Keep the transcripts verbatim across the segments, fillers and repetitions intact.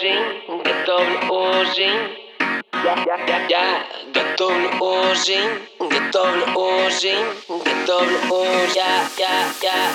Ozin, get double Ozin. Yeah, yeah, yeah, yeah. Get double Ozin, get double Ozin, get double Ozin. Yeah, yeah, yeah.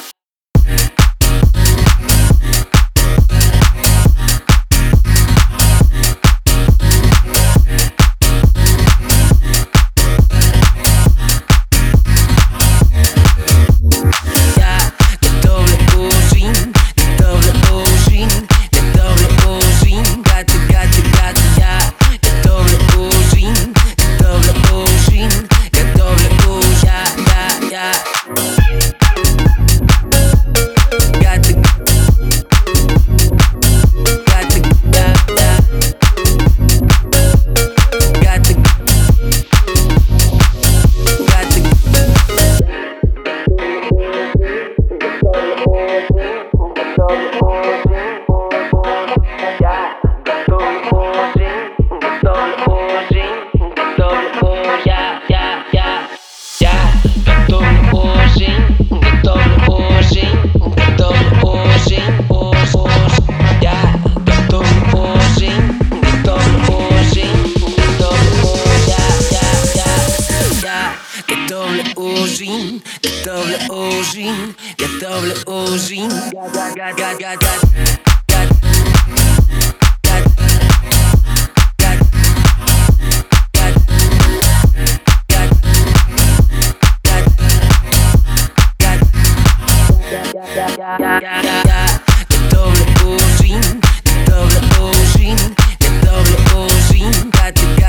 Ozin, get double Ozin, get double Ozin, got got got got got double Ozin, double Ozin, double Ozin, got